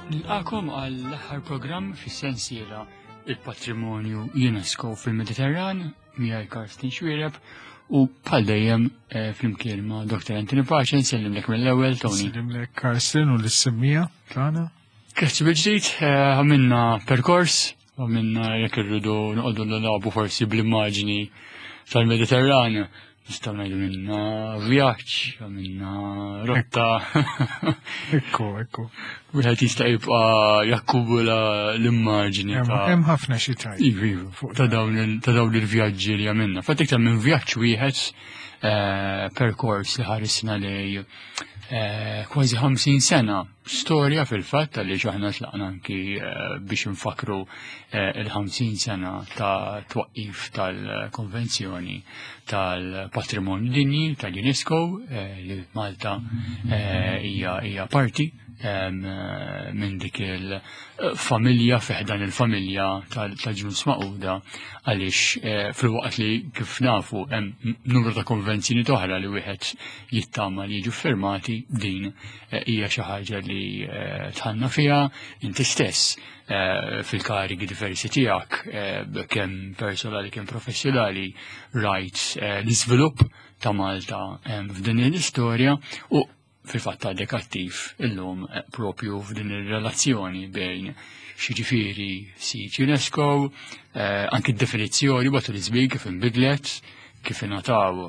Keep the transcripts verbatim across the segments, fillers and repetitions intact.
Nilqakom għall-aħħar programm fis-sensiela il-Patrimonju UNESCO fil-Mediterran miegħi Karsten Xwiereb u bħal dejjem flimkien ma' Doktor Anthony Pace nsellimlek mill-ewwel Tony. Nsellimlek Karsten u l-semmija tagħna. Grazzi bil-ġdid, għamilna perkors, għamilna jekk irridu noqogħdu nilagħbu forsi bl-immaġni tal-Mediterran. Nistaw ngħidu minna vjaġġ, minna rotta. Ekku, ekku. Wieħed jista' jibqa' jakkubula l-immaġni ta' Hemm ħafna xi tajb. Iva, ta' dawn il-vjaġġi li għamilna. Fatt iktar minn vjaġġ wieħed perkors li ħarisna lej kważi ħamsin sena. Storja fil-fatt li aħna tlaqna anki biex nfakru il-ħamsin sena ta' twaqqif tal-konvenzjoni tal-patrimonju dinji tal-UNESCO li Malta hija parti minn dik il-familja fiħdan il-familja tal-ġnus Magħquda għaliex fil-waqt li kif nafu hemm numru ta' konvenzjoni oħra li wieħed jittama li jiġu firmati din hija xi ħaġa li tħanna fiha inti stess fil-karigi diversi tiegħek kemm personali kemm professjonali rajt l-iżvilupp ta' Malta f'din l-istorja u fil-fatt għadek attiv illum propju f'din ir-relazzjoni bejn xiġifieri sit UNESCO, anke d-definizzjoni matul iż-żmien kif inbidlet, kif ingħataw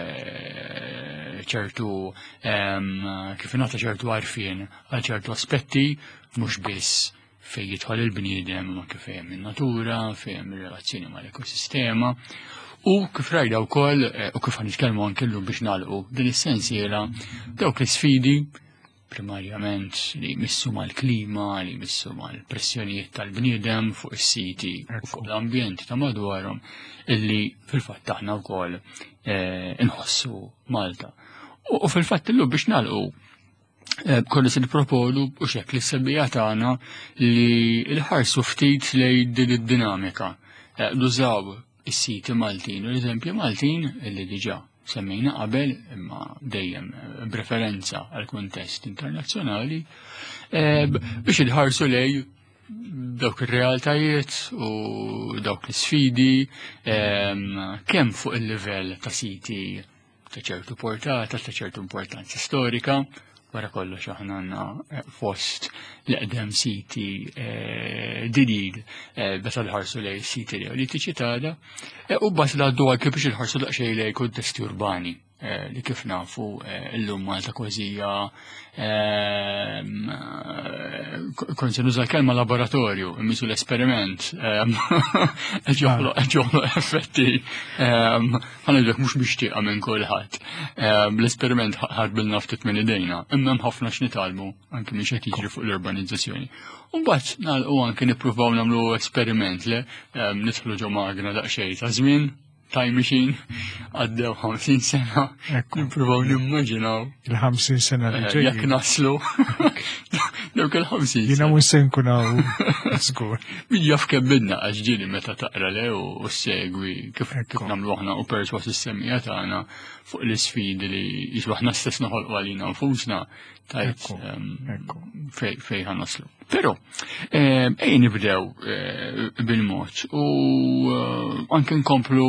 ċertu kif ingħata ċertu għarfien għal ċertu aspetti mhux biss fejn jidħol il-bniedem ma kif hemm in-natura, fejn ir-relazzjoni mal-ekosistema. U kif rajda wkoll u kif ħanitkellmu anke llum biex nagħlqu din is-sensiela dawk l-isfidi primarjament li jmissu mal-klima, li jmissu mal-pressjonijiet tal-bniedem fuq is-siti u fuq l-ambjent ta' madwarhom illi fil-fatt aħna wkoll inħossu Malta. U fil-fatt illum biex nagħlqu kollu se nipproponu u xekk li s-sebbija tagħna li l-ħarsu ftit lejn din id-dinamika. Nużaw is-siti Maltin, u l-eżempju Maltin illi diġà semmejna qabel imma dejjem b'referenza għal kuntest internazzjonali biex inħarsu lej dawk ir-realtajiet u dawk l-isfidi kemm fuq il-livell ta' siti ta' ċertu portata, ta' ċertu importanza storika. Wara kollox aħna għandna fost l-eqdem siti didid meta nħarsu lej siti neolitiċi tagħna u mbagħad ngħaddu anke biex inħarsu daqsxejn lejn kuntesti urbani li kif nafu llum Malta kważija kont se nuża l-kelma laboratorju immisu l-esperiment qed joħloq effetti ħanidlek mhux mixtieqa minn kulħadd. L-esperiment ħarbilna ftit minn idejna, imma hemm ħafna x'nitalmu anke minn x'qed jiġri fuq l-urbanizzazzjoni. U mbagħad nagħlqu anke nippruvaw nagħmlu esperiment li nidħlu ġo magna daqsxejn ta' żmien time machine għaddew ħamsin sena nippruvaw nimmaġinaw il-ħamsin sena li ġejjin. Jekk naslu dawk il-ħamsin Jiena mhux se nkun hawn żgur. Min jaf kemm bidna għax ġieli meta taqra lew u segwi kif nagħmlu aħna u perswas is-semmija tagħna fuq l-isfidi li jiġu aħna stess noħolqu għalina nfusna tajt fejn ħanaslu. Però ejn nibdew bil-mod u anke nkomplu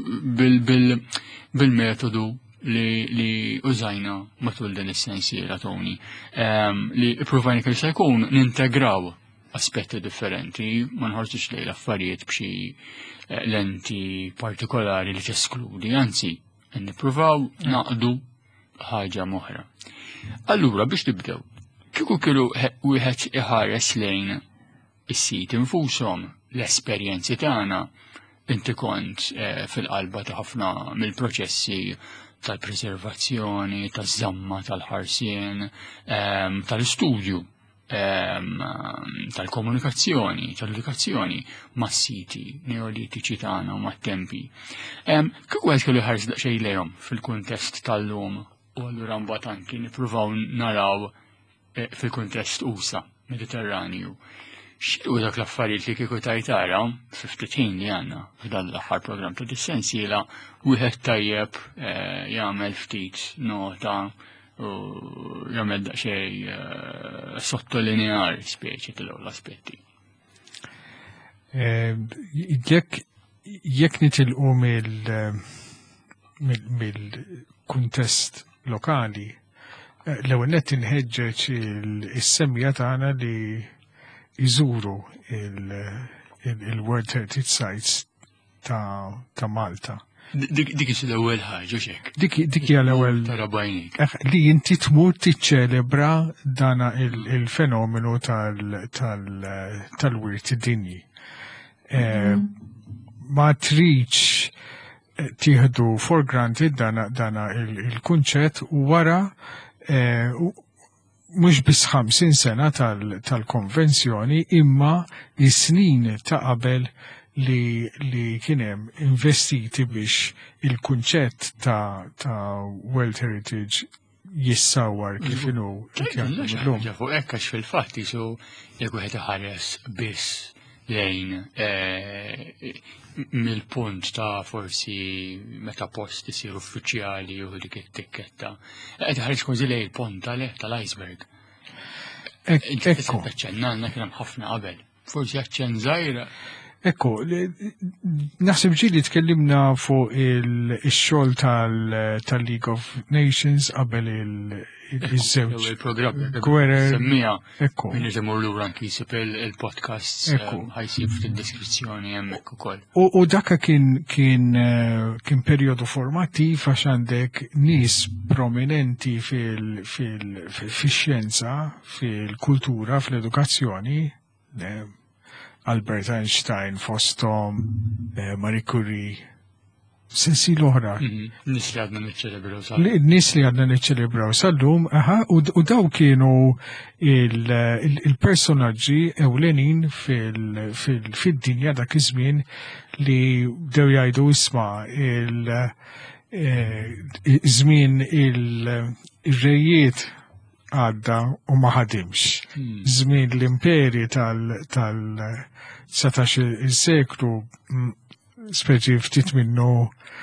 bil-metodu li użajna matul din is-sensiela Tony li provajna kemm se jkun nintegraw aspetti differenti ma nħarġux lejn affarijiet b'xi lenti partikolari li teskludi, anzi nippruvaw naqdu ħaġa moħra. Allura biex nibdew, kieku kienu wieħed iħares lejn is-sit infushom l-esperjenzi tagħna inti kont fil-qalba ta' ħafna mill-proċessi tal-preservazzjoni, taż-żamma tal-ħarsien, tal-istudju, tal-komunikazzjoni, tal-edukazzjoni mas-siti neolitiċi tagħna u mat-tempi. Kieku wieħed kellu jħares daqsxejn lejhom fil-kuntest tal-lum u allura mbagħad anki nippruvaw naraw fil-kuntest usa Mediterranju. X'inhu dak l-affarijiet li kieku tajtara ftit ħin li għandna f'dan l-aħħar programm ta' dis-sensiela wieħed tajjeb jagħmel ftit nota u jagħmel daqsxejn sottolinear speċi tal-aspetti. Jekk jekk nitilqu mill-kuntest lokali, l-ewwel nett inħeġġeġ is-semmija tagħna li jżuru il-World Heritage Sites ta' Malta. Dik is l-ewwel ħaġa x'hekk. Dik hija l-ewwel li inti tmur tiċċelebra dana il-fenomenu tal-wirt dinji. Ma tridx tieħdu for granted dana il-kunċett u wara mhux biss ħamsin sena tal-konvenzjoni imma is-snin ta' qabel li li kienem investiti biex il-kunċett ta' ta' World Heritage jissawar kif inhu l-lum. Fuq hekk għax fil-fatt isu jekk wieħed iħares biss lejn mill-punt ta' forsi meta post isir uffiċjali u dik it-tikketta. Qed iħares kważi lejn il-pont tal-iceberg. Ekku. Ċennanna kien hemm ħafna qabel. Forsi aċċenn żgħira. Ekku, naħseb ġili tkellimna fuq il-xogħol tal-League of Nations qabel il-żewġ. Il-programm Gwerer. Semmija. Ekku. Min iżemmur lura anki jsib il-podcasts ħajsib fid-deskrizzjoni hemmhekk ukoll. U dakka kien kien kien perjodu formattiv għax għandek nies prominenti fil-xjenza, fil-kultura, fil-edukazzjoni. Albert Einstein, fostom, Marie Curie, sensi l-oħra. Nis li għadna niċċelebraw sal-lum. Nis li għadna niċċelebraw sal-lum, u daw kienu il-personaġġi ewlenin fil-dinja dak iż-żmien li dew jgħidu isma' il-żmien il-rejiet għadda u ma ħadimx. Żmien l-imperi tal-setax il-seklu speċi ftit minnu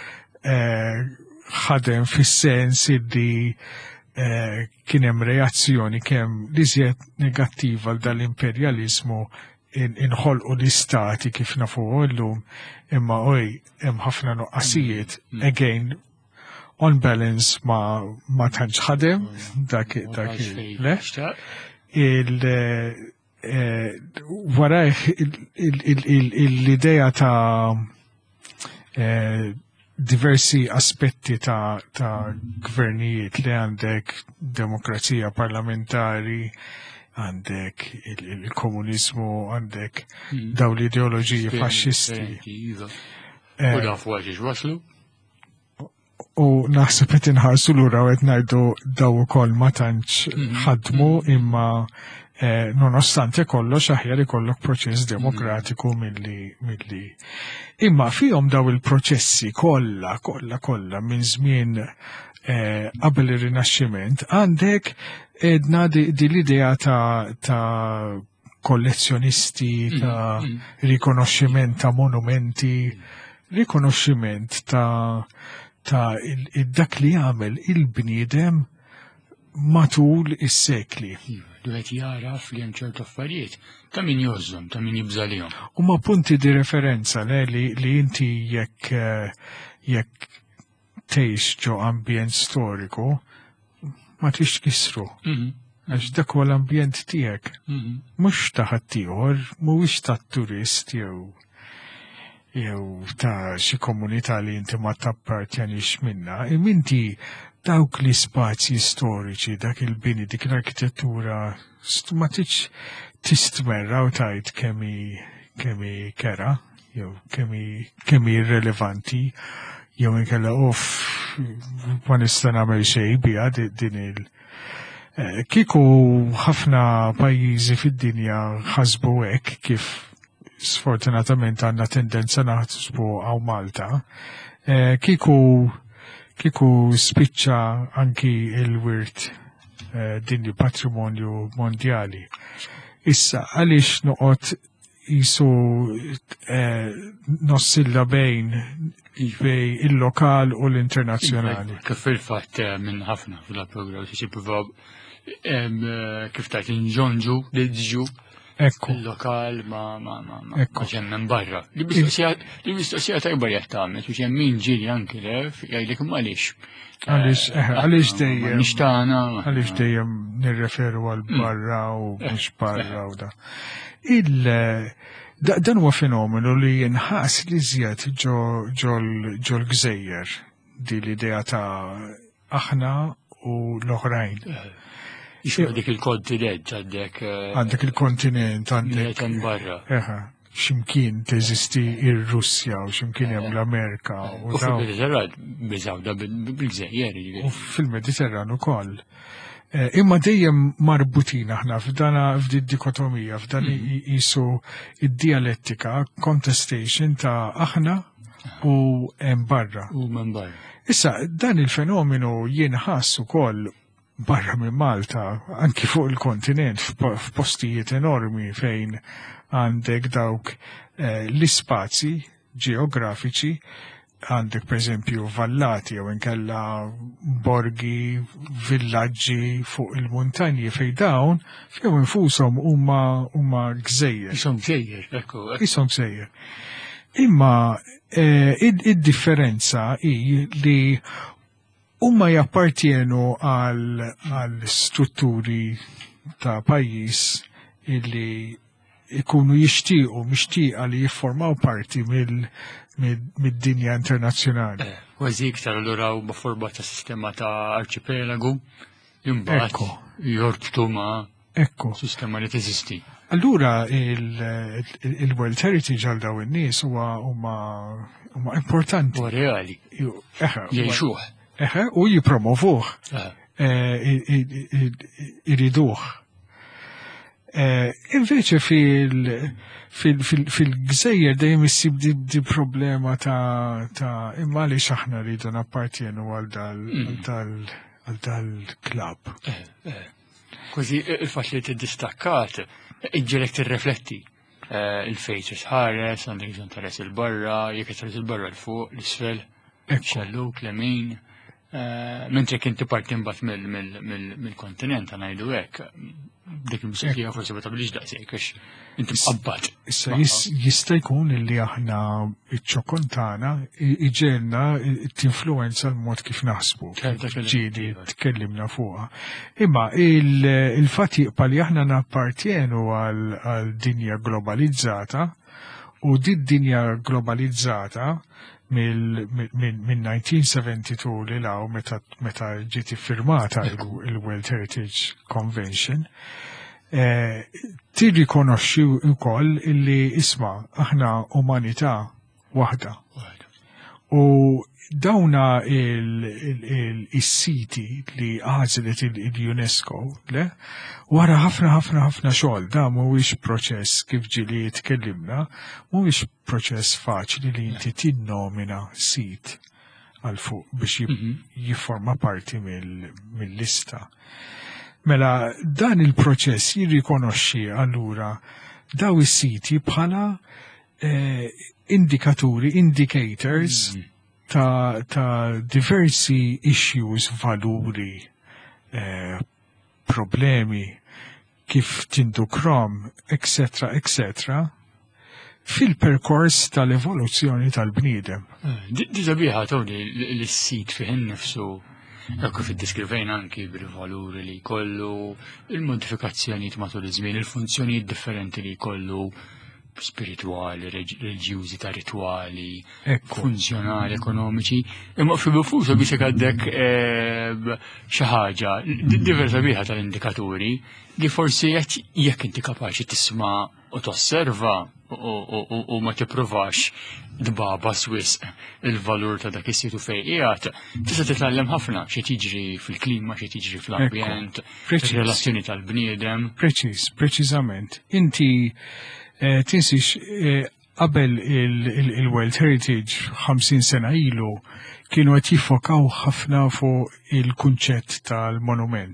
ħadem fis-sens illi kien hemm reazzjoni kemm liżjed negattiva għal dal-imperjaliżmu inħolqu l-istati kif nafuhu llum imma oj hemm ħafna nuqqasijiet again on balance ma ma tantx ħadem dak dak le il wara l-idea ta' diversi aspetti ta' ta' gvernijiet li għandek demokrazija parlamentari, għandek il-komunizmu, għandek daw l-ideoloġiji faxxisti. U nafu għax waslu? U naħseb qed inħarsu lura u qed ngħidu daw ukoll ma tantx ħadmu imma nonostante kollox aħjar ikollok proċess demokratiku milli milli. Imma fihom daw il-proċessi kollha kollha kollha minn żmien qabel ir-Rinaxximent għandek edna di l-idea ta' kollezzjonisti, ta' rikonoxximent ta' monumenti, rikonoxximent ta' ta' dak li għamel il-bniedem matul is-sekli. Dwejt jaraf li hemm ċertu affarijiet ta' min jożżhom, ta' min jibżalihom. Huma punti di referenza li inti jekk jekk tgħix ġo ambjent storiku ma trix tkissru. Għax dak huwa l-ambjent tiegħek. Mhux ta' ħaddieħor, mhuwiex tat-turist jew jew ta' xi komunità li inti ma tappartjanix minna, iminti dawk li spazji storiċi, dak il-bini, dik l-arkitettura, ma tiġ tistmerra u tajt kemmi kemmi kera, jew kemmi irrelevanti, jew inkella uff ma nista' nagħmel xejn biha din il- Kieku ħafna pajjiżi fid-dinja ħasbu hekk kif sfortunatament għandna tendenza naħsbu għaw Malta, kieku kieku spiċċa anki il-wirt dinji patrimonju mondjali. Issa għaliex noqgħod jisu nossilla bejn bej il-lokal u l-internazzjonali. Kif fil-fatt minn ħafna fil-programm xi jippruvaw kif tajt inġonġu l-ġu il-lokal ma ma ma ma ġemmen barra. Li mistoqsija tajba jgħat tagħmel u ġemmin ġieli anki lef jgħidlek għaliex. Għaliex għaliex dejjem nixtana għaliex dejjem nirreferu għal barra u mhux barra u da. Il dan huwa fenomenu li jinħass li żjed ġol gżejjer di l-idea ta' aħna u l-oħrajn. Ixma dik il-kontinent għandek. Għandek il-kontinent għandek. barra. Eħa, ximkien teżisti il-Russja u ximkien hemm l-Amerika. U fil-Mediterran biżaw da bil-gżejjer. U fil-Mediterran ukoll. Imma dejjem marbutin aħna f'dana f'din dikotomija, f'dan jisu id-dialettika, contestation ta' aħna u hemm barra. U man barra. Issa, dan il-fenomenu jinħass ukoll barra minn Malta, anki fuq il-kontinent, f'postijiet enormi fejn għandek dawk l-ispazji ġeografiċi, għandek per eżempju vallati jew inkella borgi, villaġġi fuq il-muntanji fej dawn fejn infushom huma huma gżejjer. Ishom gżejjer, ekku. Ishom gżejjer. Imma id-differenza hi li huma jappartienu għal strutturi ta' pajjiż illi ikunu jixtiequ mixtieqa li jiffurmaw parti mill mid-dinja internazzjonali. Kważi iktar allura huma forma ta' sistema ta' arċipelagu imbagħad jorbtu ma' sistema li teżisti. Allura il-World Heritage għal dawn in-nies huwa huma importanti. Huwa reali. Jgħixuh. Eħe, u jipromovuh. Iriduh. Invece fil-gżejjer dejjem issib di problema ta' imma li xaħna rridu nappartienu għal dal-klab. Kważi il-fatt li t-distakkat, iġġelek t-rifletti. Il-fejt ħares, għandek bżon tares il-barra, jek tares il-barra l-fuq, l-isfel, xalluk, l-emin. Mentre kien parti mbagħad mill-kontinent għanajdu hekk. Dik il-mistoqsija forsi ma tagħmilx daqshekk għax inti mqabbad. Issa jista' jkun li aħna iċ-ċokontana iġelna tinfluwenza l-mod kif naħsbu. Ġieli tkellimna fuqha. Imma il-fatt jibqa' li aħna nappartjenu għal dinja globalizzata u din-dinja globalizzata minn nineteen seventy-two li law meta ġiet iffirmata il-World Heritage Convention tirrikonoxxi wkoll illi isma' aħna umanità waħda. U dawna il-siti li għażlet il-UNESCO le wara ħafna ħafna ħafna xogħol da mhuwiex proċess kif ġieli tkellimna, mhuwiex proċess faċli li inti tinnomina sit għal fuq biex jifforma parti mill-lista. Mela dan il-proċess jirrikonoxxi allura daw is-siti bħala indikaturi, indicators ta', ta diversi issues, valuri, eh, problemi, kif tindukrom, et cetera, et cetera, fil-perkors tal-evoluzzjoni tal-bniedem. Diġabiħa tawni l-sit fiħin nifsu, ekku fil-diskrivejn anki bil-valuri li kollu, il-modifikazzjoni matul iż-żmien, il-funzjonijiet differenti li kollu, spirituali, reġjużi ta' rituali, funzjonali, ekonomiċi, imma fi bifusa biex għaddek xi ħaġa diversa biħa tal-indikaturi li forsi jekk inti kapaċi tisma' u tosserva u ma tippruvax dbaba swisq il-valur ta' dak is-situ fejn qiegħed, tista' titgħallem ħafna xi tiġri fil-klima, xi tiġri fl-ambjent, fir-relazzjoni tal-bniedem. Preċiż, preċiżament. Inti tinsix qabel il-World Heritage ħamsin sena ilu kienu qed jiffokaw ħafna fuq il-kunċett tal-monument.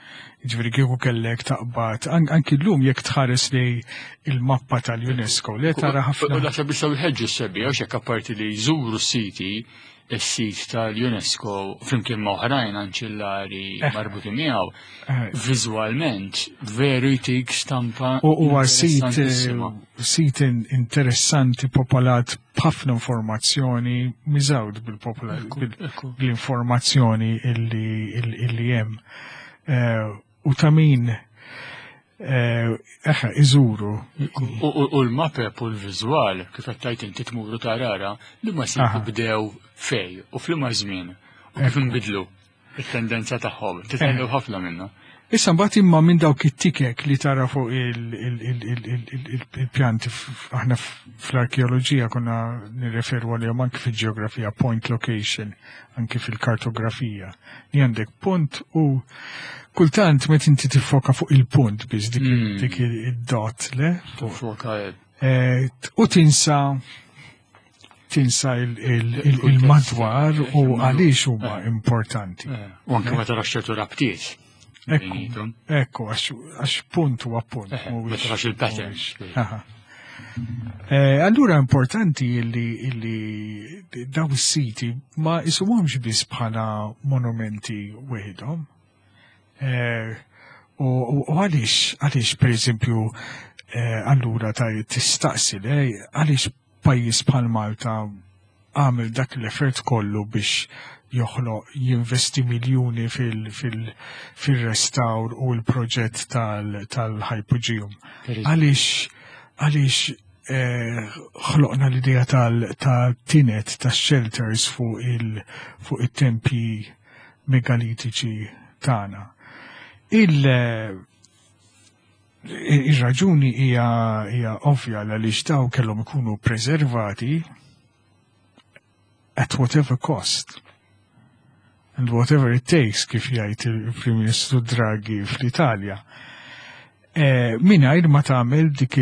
Ġifieri kieku kellek taqbad, anki llum jekk tħares li il-mappa tal-UNESCO li tara ħafna. U naħseb biex ħeġġu s-sebbi, għax jekk apparti li jżuru s-siti, is-sit tal-UNESCO flimkien ma' oħrajn anċillari marbuti miegħu, viżwalment veru jtik stampa. U huwa sit sit interessanti popolat b'ħafna informazzjoni miżawd bil-informazzjoni illi hemm. U ta' min eħe iżuru. U l-mapep u l-viżwal kif qed tajt inti tmuru tarara li ma sit bdew fej u fl-imma żmien u kif inbidlu it-tendenza tagħhom. Titgħallew ħafna minnha. Issa mbagħad imma minn dawk it-tikek li tara fuq il-pjanti aħna fl-arkeoloġija konna nirreferu għalihom anke fil-ġeografija point location, anke fil-kartografija. Li għandek punt u kultant meta inti tiffoka fuq il-punt biex dik id-dot le. U tinsa tinsa il-madwar u għaliex huma importanti. U anke meta tara ċertu rabtiet. Ekku, ekku, għax punt u appunt. Għax il-pattern. Allura importanti illi daw is-siti ma isumhomx biss bħala monumenti weħidhom. U għaliex, għaliex pereżempju allura ta' tistaqsi għaliex pajjiż bħal Malta għamel dak l-effert kollu biex joħloq jinvesti miljuni fil-restawr u l-proġett tal-Hypogeum. Għaliex għaliex ħloqna l-idea tal-tinet, tal-shelters fuq il-tempi megalitiċi tagħna. Il-raġuni hija ovvja għaliex daw kellhom ikunu preservati at whatever cost. And whatever it takes, kif jgħid il-Prim Ministru Draghi fl-Italja. Mingħajr ma tagħmel dik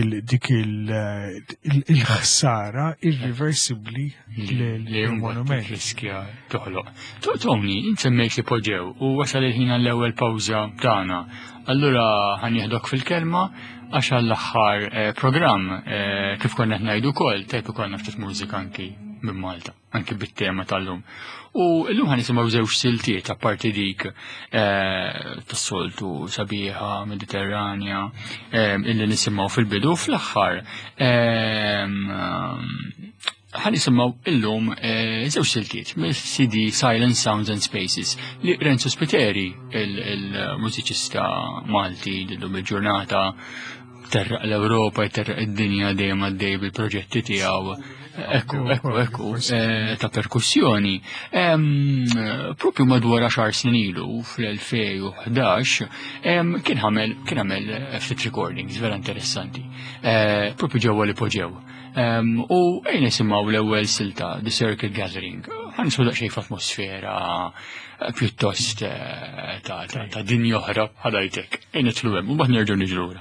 il-ħsara irreversibbli lill-monument. Riskja toħloq. Tomni, insemmejt li poġġew u wasal il-ħin għall-ewwel pawża tagħna. Allura ħanieħdok fil-kelma għax għall-aħħar programm kif konna qed ngħidu wkoll tajb ikollna ftit mużika anki minn Malta, anki bit-tema tal-lum. U l-lum ħan nisimgħu żewġ siltiet apparti dik tas-soltu sabiħa Mediterranja illi nisimgħu fil-bidu fl-aħħar. Ħan nisimgħu illum żewġ siltiet mis-C D Silent Sounds and Spaces li Renzo Spiteri, il-mużiċista Malti llum il-ġurnata terraq l-Ewropa, terraq id-dinja dejjem għaddej bil-proġetti tiegħu. Ekku, ekku, ekku, ta' perkussjoni. Propju madwar għaxar snin ilu, fl-elfej u ħdax, kien għamel ftit recordings vera interessanti. Propju ġewwa li poġġew. U ejn nisimgħu l-ewwel silta, The Circle Gathering. Ħanismu daqsxejn f'atmosfera pjuttost ta' dinja oħra ħadajtek. Ejn nitlu hemm, u mbagħad nerġgħu niġu lura.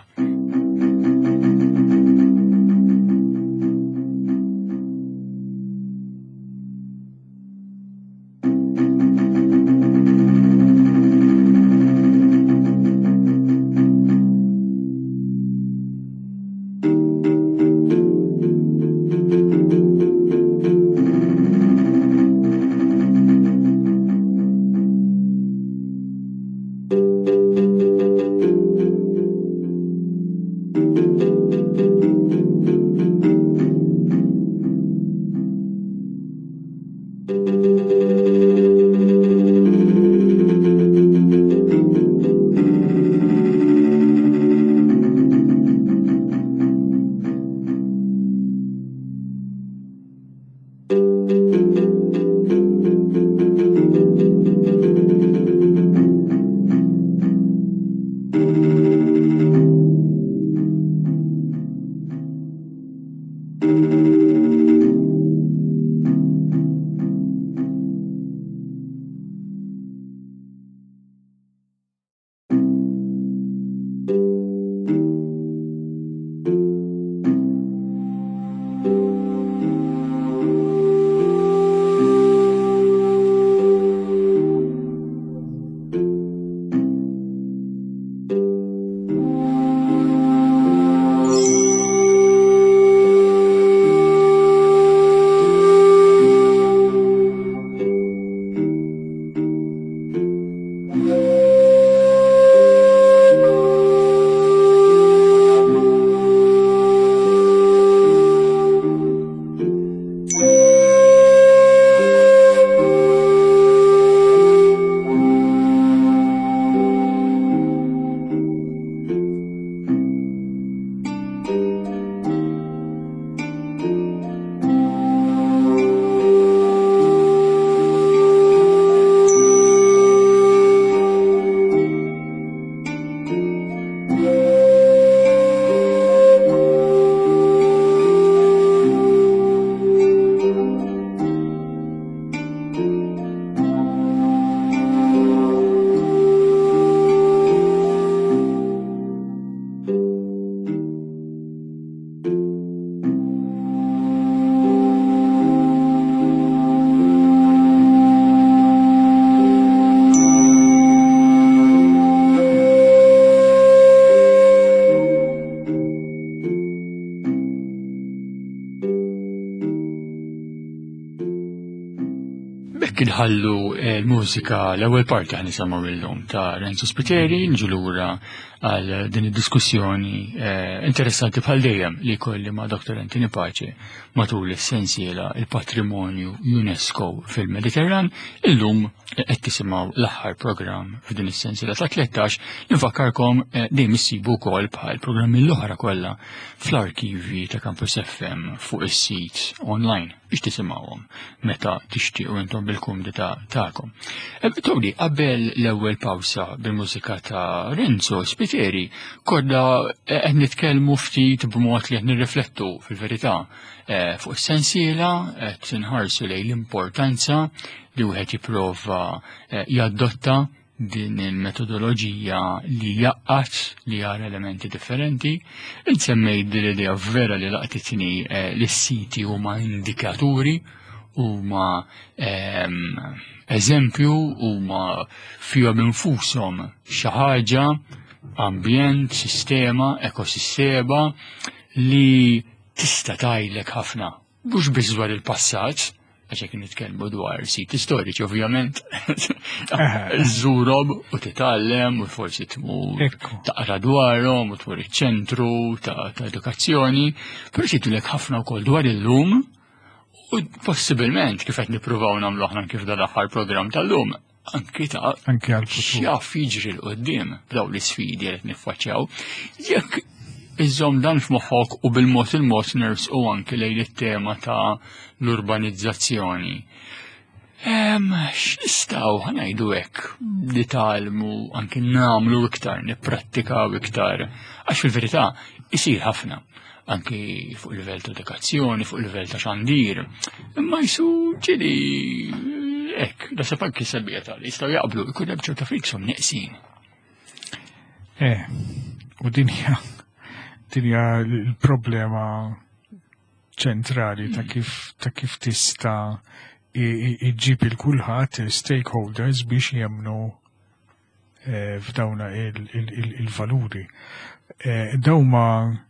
Kien ħallu l-mużika l-ewwel parti ħan nisimgħu illum ta' Renzo Spiteri, niġu lura għal din id-diskussjoni interessanti bħal dejjem li kolli ma' Doktor Antoni Pace matul is-sensiela il-Patrimonju UNESCO fil-Mediterran. Illum qed tisimgħu l-aħħar programm f'din is-sensiela ta' tlettax nifakkarkom dejjem issibu wkoll bħal programmi l-oħra kollha fl-arkivi ta' Campus F M fuq is-sit online biex tisimgħuhom meta tixtiequ intom bil-kumdita tagħkom. Tawli, qabel l-ewwel pawsa bil-mużika ta' Renzo Spiteri, kodda qed nitkellmu ftit b'mod li qed nirriflettu fil-verità fuq is-sensiela qed inħarsu lejn l-importanza li wieħed jipprova jadotta din il-metodoloġija li jaqqat li jara elementi differenti. Insemmej din l-idea vera li laqtitni l-siti huma indikaturi huma eżempju huma fihom infushom xi ħaġa, ambjent, sistema, ekosistema li tista' tgħidlek ħafna. Mhux biss dwar il-passat, għax kien nitkellmu dwar siti storiċi ovvjament, żżurhom u titgħallem u forsi tmur taqra dwarhom u tmur iċ-ċentru ta' edukazzjoni, però jgħidulek ħafna wkoll dwar illum u possibilment kif qed nippruvaw nagħmlu aħna kif dal-aħħar programm tal-lum anki ta' anki għall-futur x'jaf jiġri l-qudiem b'dawn l-isfidi li qed niffaċċjaw. Jekk iżżomm dan f'moħħok u bil-mod il-mod nersqu anki lejn it-tema ta' l-urbanizzazzjoni. X'nistgħu ħanajdu hekk li tgħallmu anki nagħmlu iktar, nipprattikaw iktar, għax fil-verità isir ħafna anki fuq livell ta' edukazzjoni, fuq livell ta' xandir. Imma jsu ġili hekk, da se anki selbija tagħli jistgħu jaqblu jkun hemm ċerta fikshom neqsin. Eh, u din hija dinja l-problema ċentrali ta' kif ta' kif tista' iġġib il-kulħadd stakeholders biex jemmnu f'dawna il-valuri. Dawma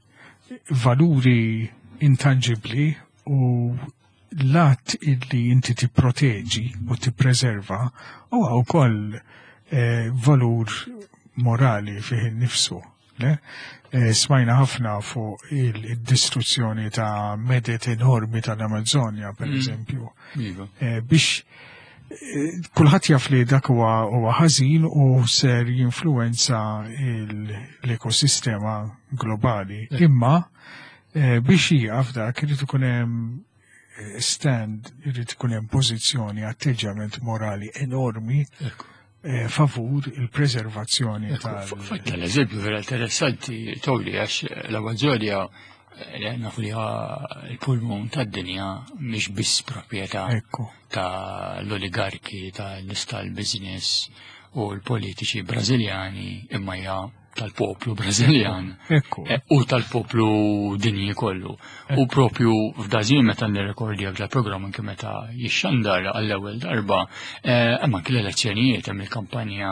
valuri intangibli u l-att illi inti tipproteġi u tippreserva huwa wkoll valur morali fih innifsu. Smajna ħafna fuq il-distruzzjoni ta' medet enormi tal-Amazonja, per eżempju. Biex kulħadd jaf li dak huwa ħażin u ser jinfluwenza l-ekosistema globali. Imma biex jieqaf dak irid ikun hemm stand, irid ikun hemm pożizzjoni, atteġġament morali enormi favur il-preservazzjoni tal- Fatta l-eżempju vera interessanti towli għax l-Amazonja nafu li il-pulmun tad-dinja mhix biss proprjetà ta' l-oligarki tan-nies tal-business u l-politiċi Brażiljani imma hija tal-poplu Brażiljan u tal-poplu dinji kollu. U propju f'dażin meta nirrekordja dal-programm anke meta jixxandar għall-ewwel darba hemm anke l-elezzjonijiet hemm il-kampanja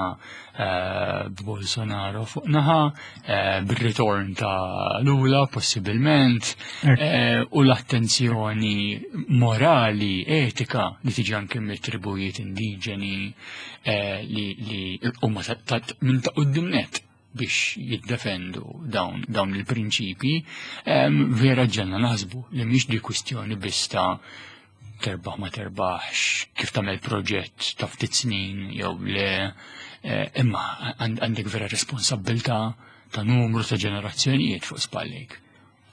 b'Bolsonaro fuq naħa, bir-ritorn ta' Lula possibilment u l-attenzjoni morali, etika li tiġi anke mit-tribujiet indiġeni li huma minn ta' qudiemnet biex jiddefendu dawn dawn il-prinċipi, vera ġenna naħsbu li mhix di kwistjoni biss ta' terbaħ ma terbaħx, kif tagħmel proġett ta' ftit snin jew le, imma għandek vera responsabbiltà ta' numru ta' ġenerazzjonijiet fuq spallejk.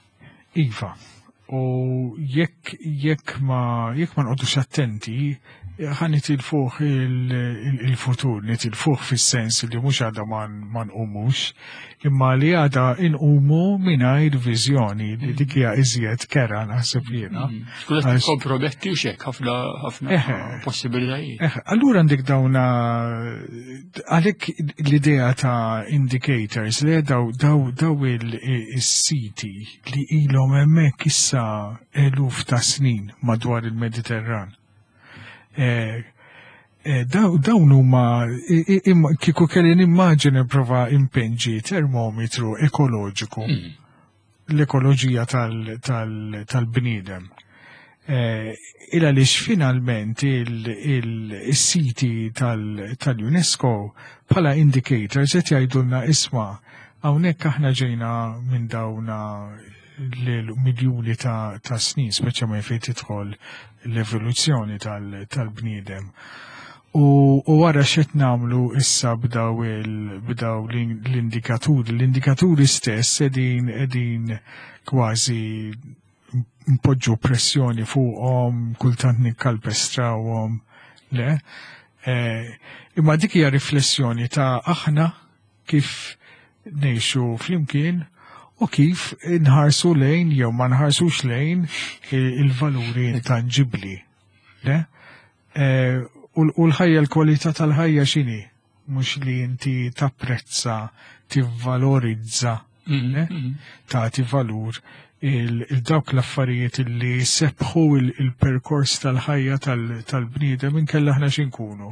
Iva. U jekk jekk ma jekk ma nqodux attenti, ħan nitilfuh il-futur, nitilfuh fis-sens li mhux għadha ma nqumux, imma li għadha inqumu mingħajr viżjoni li dik hija iżjed kera naħseb jiena. Kullet komprometti u xek ħafna ħafna possibilitajiet. Allura għandek dawna għalhekk l-idea ta' indicators li daw daw daw is-siti li ilhom hemmhekk issa eluf ta' snin madwar il-Mediterran. Dawn huma kieku kelli nimmaġina prova impenġi termometru ekoloġiku l-ekoloġija tal-bniedem. Ila lix finalment il-siti tal-UNESCO bħala indicators qed jgħidulna isma' hawnhekk aħna ġejna minn dawna l-miljuni ta' snin, speċjalment fejn tidħol l-evoluzzjoni tal-bniedem. U wara x'qed nagħmlu issa bdaw l-indikaturi, l-indikaturi stess qegħdin qegħdin kważi npoġġu pressjoni fuqhom, kultant nikkalpestrawhom, le? Imma dik hija riflessjoni ta' aħna kif ngħixu flimkien u kif nħarsu lejn jew ma nħarsux lejn il-valuri intangibbli. U l-ħajja l-kwalità tal-ħajja x'inhi? Mhux li inti tapprezza, tivvalorizza, tagħti valur il-dawk l-affarijiet li seppħu il-perkors tal-ħajja tal-bniedem inkella aħna x'inkunu.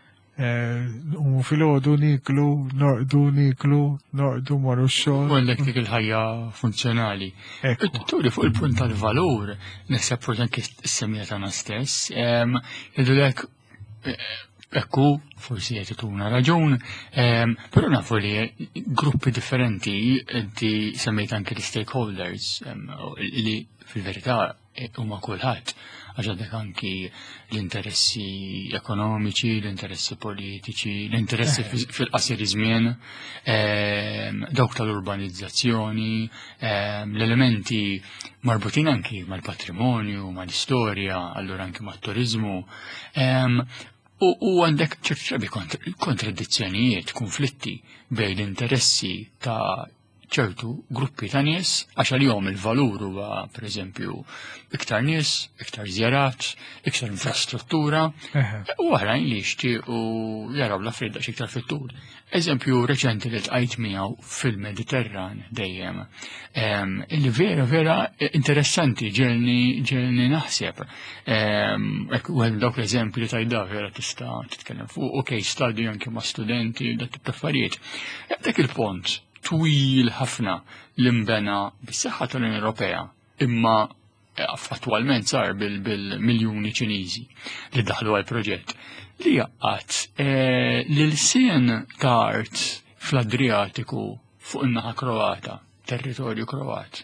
U fil-ħodu niklu, norqdu niklu, norqdu marru x-xogħol. U għandek dik il-ħajja funzjonali. Turi fuq il-punt tal-valur, naħseb forsi s-semija tagħna stess, jgħidulek ekku forsi qed ituna raġun, però nafu li gruppi differenti di semmejt anke l-stakeholders li fil-verità huma kulħadd. Għax għandek anki l-interessi ekonomiċi, l-interessi politiċi, l-interessi fil-qasir iż-żmien, dawk tal-urbanizzazzjoni, l-elementi marbutin anki mal-patrimonju, mal-istorja, allura anki mat-turizmu. U għandek ċerċabi kontradizzjonijiet, konflitti bejn l-interessi ta' ċertu gruppi ta' nies, għax għalihom il-valur huwa pereżempju iktar nies, iktar żjarat, iktar infrastruttura, u oħrajn li jixtiequ jaraw l-affarijiet daqs iktar fit-tul. Eżempju reċenti li tqajt miegħu fil-Mediterran dejjem, illi vera vera interessanti ġelni ġelni naħseb. U hemm dawk l-eżempji li tajda vera tista' titkellem fuq, ok, stadju anke ma' studenti, dak tip affarijiet. Dak il-pont twil ħafna l-imbena bis-saħħa tal-Unjoni Ewropea, imma attwalment sar bil-miljuni Ċiniżi li daħlu għal-proġett li jaqqat l-sien ta' art fl-Adriatiku fuq in-naħa Kroata, territorju Kroat.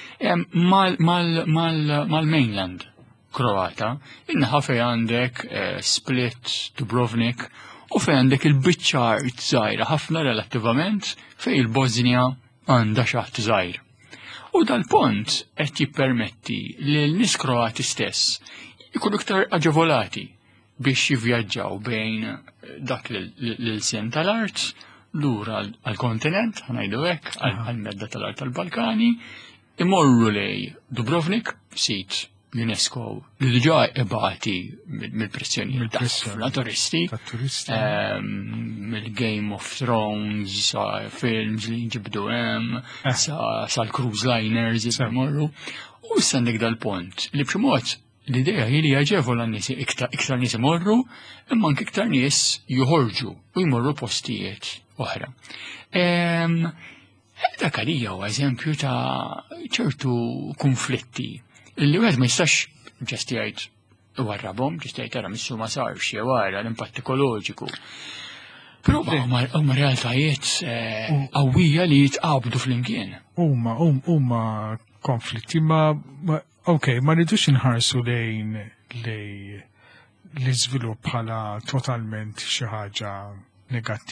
Mal-mainland Kroata, in-naħa fejn għandek Split, Dubrovnik, u fejn għandek il-biċċa art żgħira ħafna relattivament fejn il-Bosnia għandha xaħt żgħir. U dal-pont qed jippermetti li l-nies Kroati stess jkunu iktar aġevolati biex jivvjaġġaw bejn dak l-sien tal-art lura għall-kontinent, ħanajdu hekk, għall-medda tal-art tal-Balkani, imorru lej Dubrovnik, sit UNESCO li diġà ibati mill-pressjoni ta' turisti, mill-Game of Thrones, sa' films li nġibdu hemm, sal-cruise liners jimorru, u issa għandek dal-pont li b'xi mod l-idea hi li jaġevola n-nies iktar nies imorru, imma anke iktar nies joħorġu u jmorru postijiet oħra. Dak għalija huwa eżempju ta' ċertu konflitti illi wieħed ma jistax ġest jgħid warrabhom, ġest jgħid tara missu ma sarx jew wara l-impatt ekoloġiku. Però huma realtajiet qawwija li jitqabdu flimkien. Huma huma konflitti ma ok, ma rridux inħarsu lejn l-iżvilupp bħala totalment xi ħaġa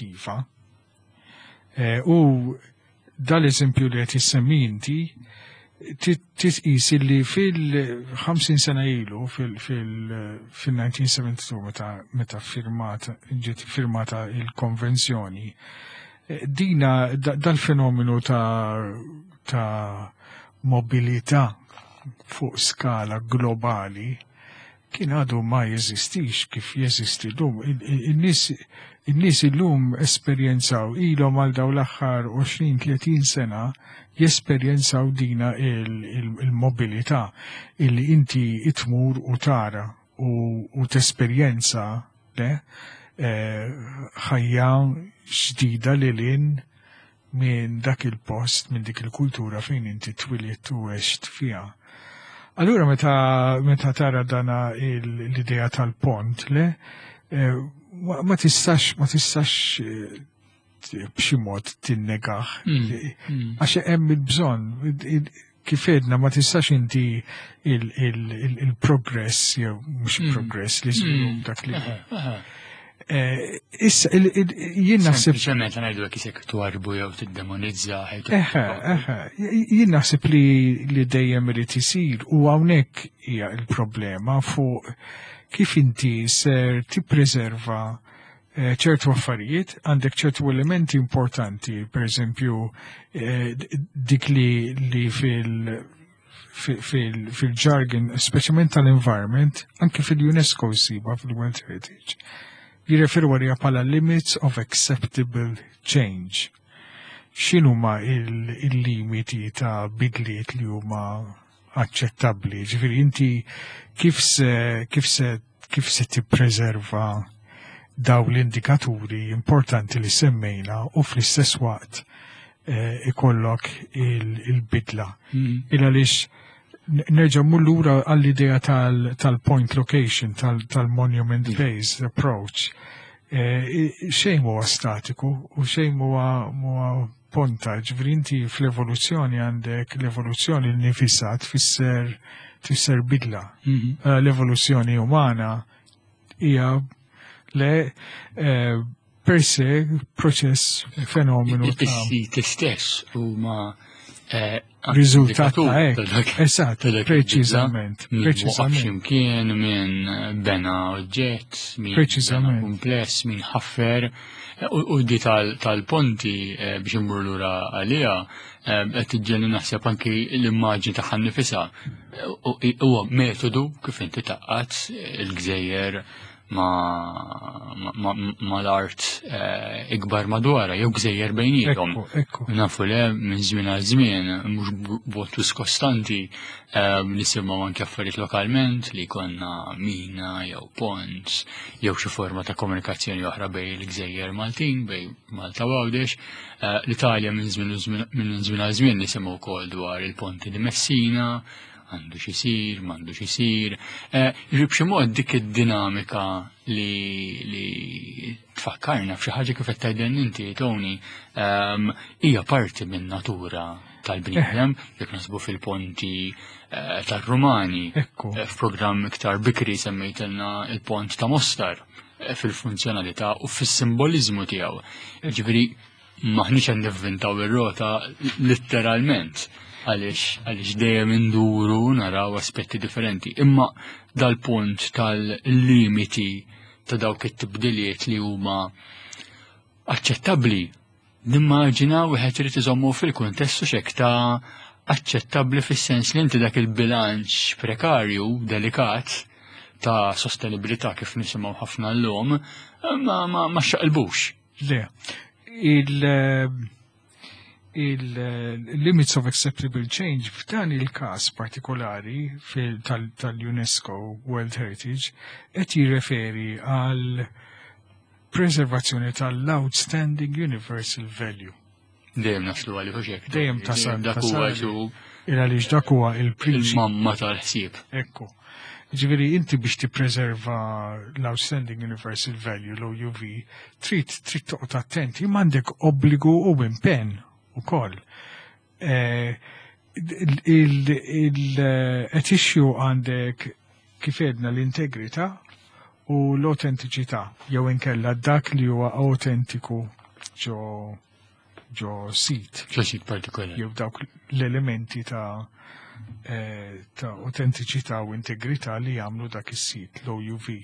negattiva. U dal-eżempju li qed issemmi inti titqis li fil-ħamsin sena ilu fil-nineteen seventy-two meta meta firmata ġiet firmata il-konvenzjoni dina dal-fenomenu ta' ta' mobilità fuq skala globali kien għadu ma jeżistix kif jeżisti llum. In-nies illum esperjenzaw ilhom għal dawn l-aħħar twenty thirty sena jesperjenzaw dina il-mobilità illi inti itmur u tara u tesperjenza le ħajja ġdida lilin minn dak il-post, minn dik il-kultura fejn inti twilit u għext fiha. Allura meta meta tara dana l-idea tal-pont le ma tistax ma tistax b'xi mod tinnegaħ għax hemm il-bżonn kif edna ma tistax inti il-progress jew mhux progress li żvilupp dak li issa jien naħseb sempliċement ngħidu hekk isek twarbu jew tiddemonizza eħe eħe jien naħseb li li dejjem irid isir u hawnhekk hija l-problema fuq kif inti ser tippreserva ċertu affarijiet, għandek ċertu elementi importanti, per eżempju dik li li fil fil-jargon, speċjalment tal-environment, anke fil-UNESCO siba fil-World Heritage, jirreferu għalija pala limits of acceptable change. X'inhu ma il-limiti ta' bidliet li huma aċċettabbli? Ġifieri inti kif se kif se kif se tippreserva daw l-indikaturi importanti li semmejna u fl-istess waqt ikollok il-bidla. Il għaliex nerġa' mullura għall-idea tal-point location, tal-monument based approach. Xejn huwa statiku u xejn huwa ponta, ġifieri inti fl-evoluzzjoni għandek l-evoluzzjoni nifisha tfisser tfisser bidla. L-evoluzzjoni umana hija le per se proċess fenomenu ta' stess u ma riżultat ta' hekk. Esatt, preċiżament. Preċiżament. X'imkien minn bena oġġett, minn bena kumpless, minn ħaffer u di tal-ponti biex immur lura għalija qed tiġġielni naħseb anki l-immaġni tagħha nnifisha. Huwa metodu kif inti taqqat il-gżejjer ma l-art ikbar madwara, jew gżejjer bejnietom. Nafu le minn żmien għal żmien, mhux b'mod kostanti nisimgħu anke affarijiet lokalment li jkollna mina jew pont, jew xi forma ta' komunikazzjoni oħra bejn il-gżejjer Maltin, bejn Malta u Għawdex. L-Italja minn żmien għal żmien nisimgħu wkoll dwar il-ponti di Messina, għandu xisir, m'għandu xisir. Ġib xi mod dik id-dinamika li tfakkarna f'xi ħaġa kif qed tgħidilna inti Tony hija parti minn natura tal-bniedem, jekk naħsbu fil-ponti tar-Rumani. F'programm iktar bikri semmejtilna il-pont ta' Mostar fil-funzjonalità u fis-simboliżmu tiegħu. Ġifieri maħniex qed nivvintaw ir-rota litteralment. Għaliex dejjem induru naraw aspetti differenti. Imma dal-punt tal-limiti ta' dawk it-tibdiliet li huma aċċettabbli, nimmaġina wieħed irid iżommu fil-kuntestu x'hekk ta' aċċettabbli fis-sens li inti dak il-bilanċ prekarju, delikat ta' sostenibilità kif nisimgħu ħafna llum ma xaqilbux. Le, il- il-limits of acceptable change f'dan il-każ partikolari tal-UNESCO World Heritage qed jirreferi għal preservazzjoni tal-outstanding universal value. Dejjem naslu għalli proġett. Dejjem tasal dak huwa għaliex dak huwa il-prinċip. Il-mamma tal-ħsieb. Ekku. Ġifieri inti biex tippreserva l-outstanding universal value l-O U V trid trid toqgħod attenti m'għandek obbligu u impenn ukoll. Qed issue għandek kif edna l-integrità u l-autentiċità jew inkella dak li huwa autentiku ġo ġo sit. ġo sit partikolari. Jew dawk l-elementi ta' ta' autentiċità u integrità li jagħmlu dak is-sit l-O U V.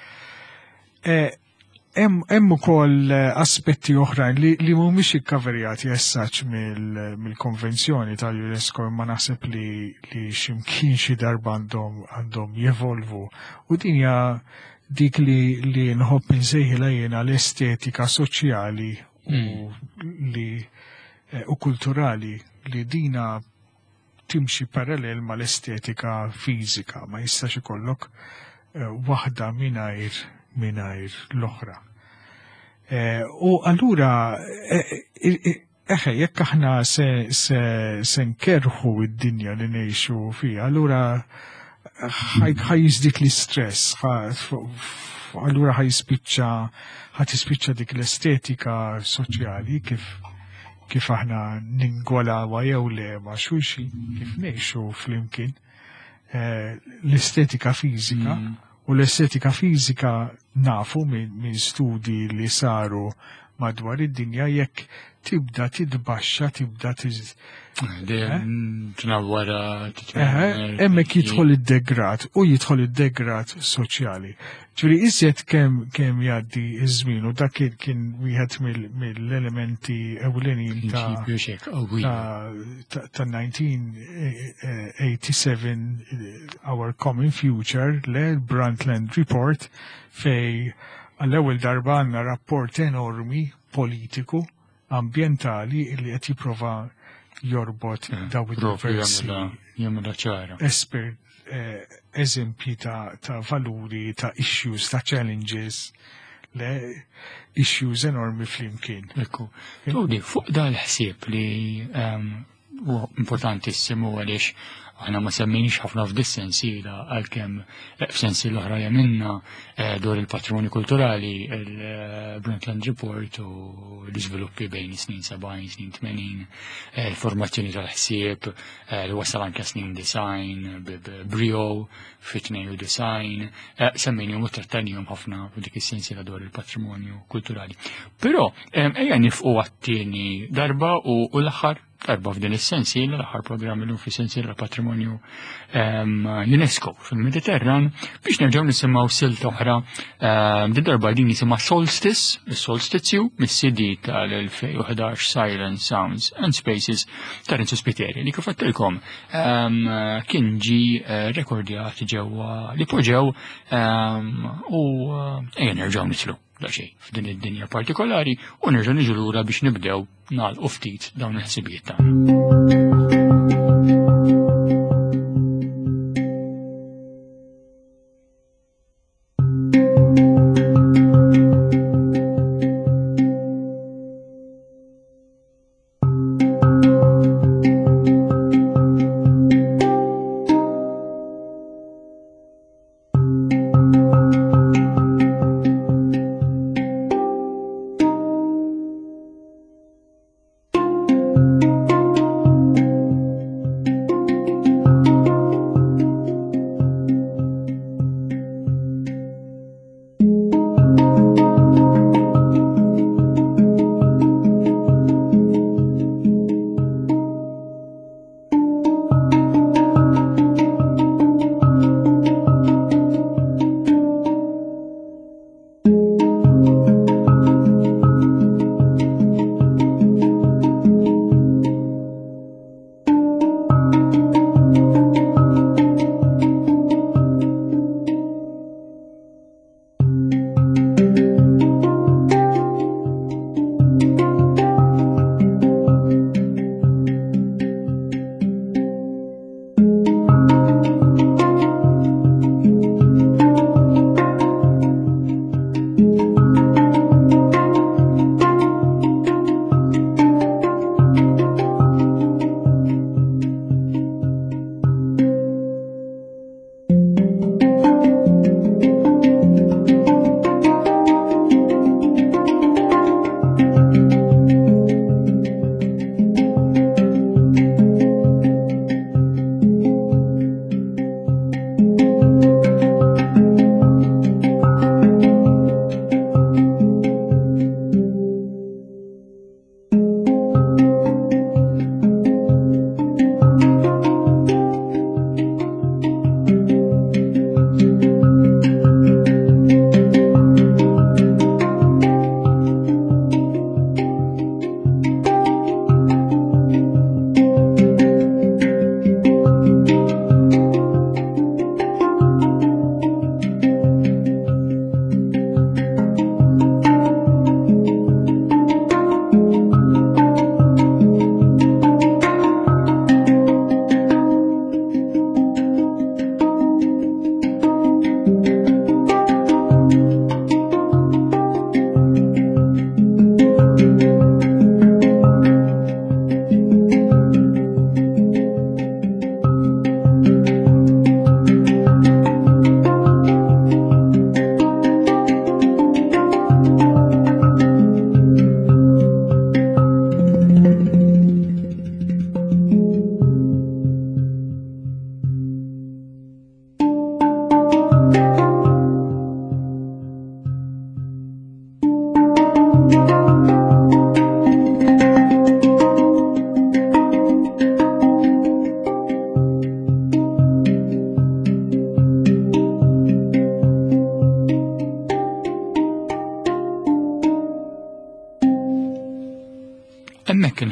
Hemm ukoll aspetti oħrajn li li mhumiex ikkaverjati essaċ mill-konvenzjoni tal-UNESCO imma naħseb li li x'imkien xi darba għandhom għandhom jevolvu. U din hija dik li li nħobb insejħilha jiena l-estetika soċjali u li u kulturali li dina timxi parallel mal-estetika fiżika, ma jistax ikollok waħda mingħajr mingħajr l-oħra. U allura eħe jekk aħna se nkerħu id-dinja li ngħixu fiha, allura ħajjiżdik l-istress, allura ħajspiċċa ħatispiċċa dik l-estetika soċjali kif kif aħna ningolawa jew le ma' xulxin, kif ngħixu flimkien l-estetika fiżika u l-estetika fiżika nafu minn studi li saru madwar id-dinja jekk tibda tidbaxxa, tibda tnawwara hemmhekk jidħol id-degrad u jidħol id-degrad soċjali. Ġifieri iżjed kemm kemm jgħaddi iż-żmien u dak kien wieħed mill-elementi ewlenin ta' nineteen eighty-seven Our Common Future le Brundtland Report fej għall-ewwel darba għandna rapport enormi politiku ambjentali li qed jipprova jorbot daw id-diversi espert eżempji ta' valuri, ta' issues, ta' challenges, le issues enormi flimkien. Ekku, Todi, fuq dal-ħsieb li importantissimu għaliex aħna ma semmejniex ħafna f'dis-sensiela għalkemm f'sensiela oħra jemminna dwar il-patrimonju kulturali, il-Brundtland Report u l-iżviluppi bejn is-snin sebgħin, snin tmenin, il-formazzjoni tal-ħsieb, li wasal anke snin design, brio, fit-tnejn u design, semmejnihom u trattanihom ħafna f'dik is-sensiela dwar il-patrimonju kulturali. Però ejja nifqu għat-tieni darba u l-aħħar darba f'din is-sensiela l-aħħar programm illum fis-sensiela patrimonju UNESCO fil-Mediterran biex nerġgħu nisimgħu silta oħra din darba din nisimha Solstice, is-Solstizju mis-C D tal-twenty eleven Silent Sounds and Spaces ta' Renzo Spiteri li kif għattilkom kien ġi rekordjat ġewwa li poġġew u ejja nerġgħu nitlu da xej f'din id-dinja partikolari u nerġa' niġu lura biex nibdew nagħlqu ftit dawn il-ħsibijiet tagħna.